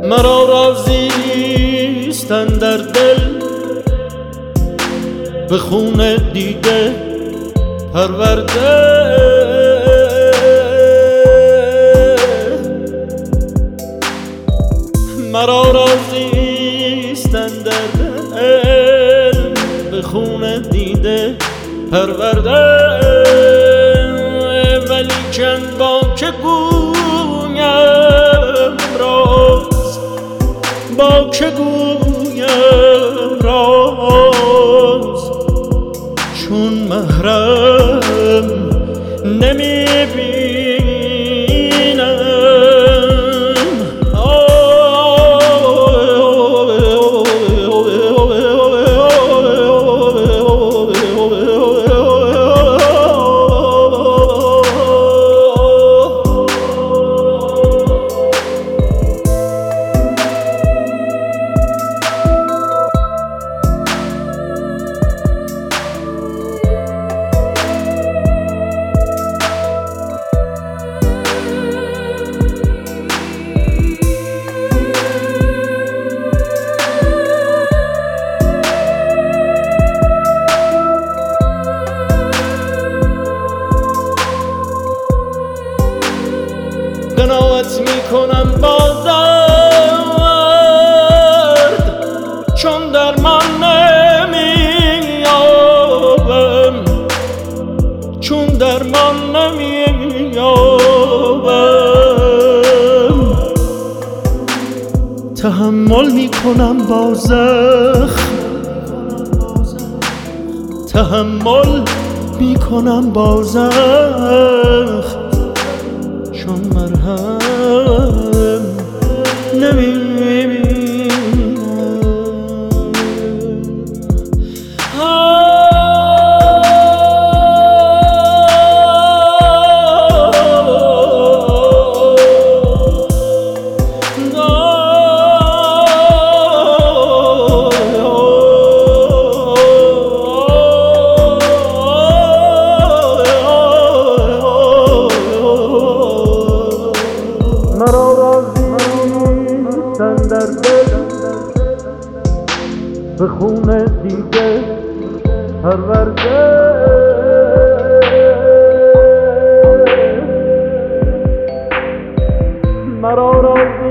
مرا رازیستن در دل به خون دیده پرورده. مرا رازیستن در دل به خون دیده پرورده. ولیکن با که گویم راز، با که گویم راز، چون محرم نمیبینم. قناعت میکنم با درد، چون درمان نمییابم، چون درمان نمییابم. تحمل میکنم با زخم، تحمل میکنم با زخم، چون مرهم نمیبینم. در دل به خون دیده پرورده. مرا